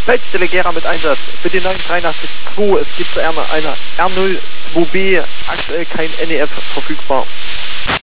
Leitstelle Gera mit Einsatz. Für die 983-2, es gibt eine R02B, aktuell kein NEF verfügbar.